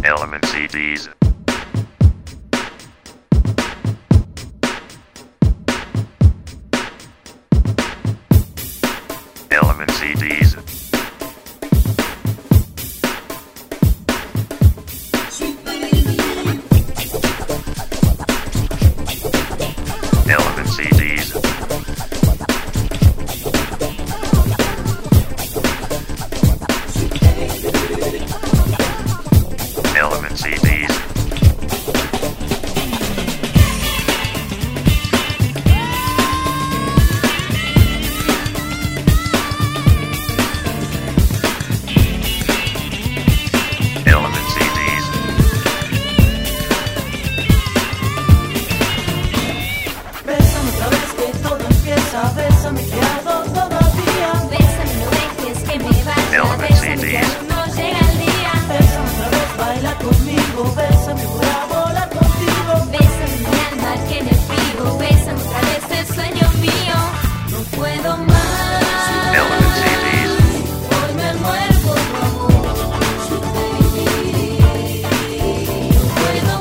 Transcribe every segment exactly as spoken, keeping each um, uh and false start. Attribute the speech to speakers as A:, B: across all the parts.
A: Element C Ds. Element C Ds. Element C Ds. Element C Ds. Element C Ds.
B: Bésame otra vez que todo empieza, bésame que ardo todavía.
C: Bésame, no dejes que me vaya.
A: Element
C: Bésame
A: C
C: que
A: Ds.
C: aún no llega el día.
B: Bésame otra vez, baila conmigo, bésame, voy a volar contigo.
C: Bésame mi alma que en el frío. Bésame otra vez el sueño mío. No puedo más.
A: Element C Ds.
C: Hoy me muero por tu amor. No puedo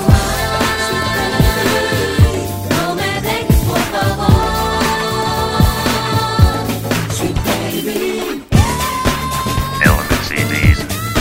C: más. No me dejes, por favor. Sweet baby.
A: Element C Ds.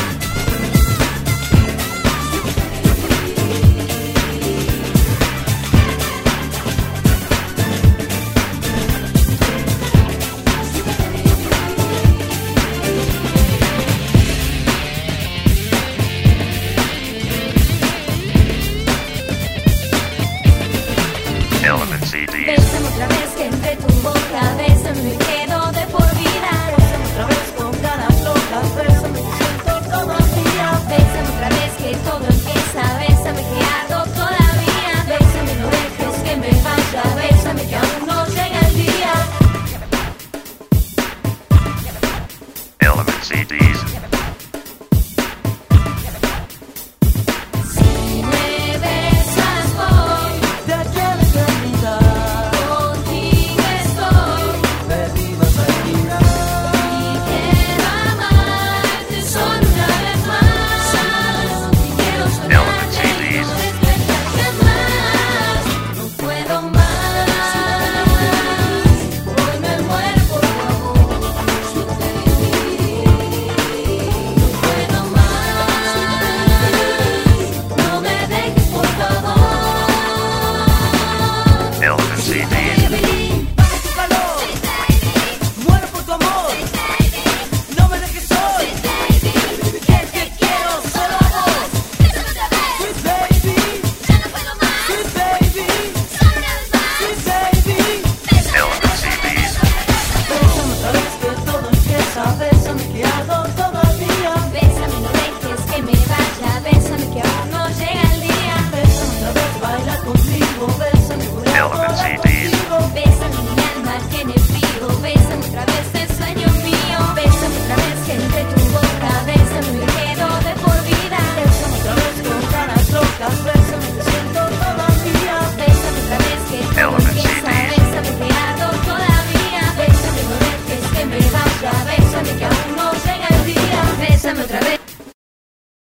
A: Element C Ds.
C: Bésame otra vez que entre tu boca. Bésame, me quedo de por vida.
B: Bésame otra vez con ganas locas, bésame que siento todavía.
C: Bésame otra vez que todo empieza. Bésame que ardo todavía. Bésame, no dejes que me vaya. Bésame que aún no llega el día.
A: Element C Ds.
C: Si me besas voy,
B: De aquí a la eternidad,
C: contigo estoy.
B: baby, vas a mirar.
C: Y quiero amarte solo una vez más. Y quiero
A: Element C
C: soñarte y
A: Ds.
C: no despertarte más. No puedo más. Hoy me muero por tu amor. No puedo más. No me dejes, por favor.
A: Element C Ds.
B: Dame tu calor, muero por tu amor. No me dejes hoy, que te quiero solo a vos. Sweet baby, sweet baby, sweet baby.
A: Element C Ds.
B: Bésame otra vez que todo empieza, bésame que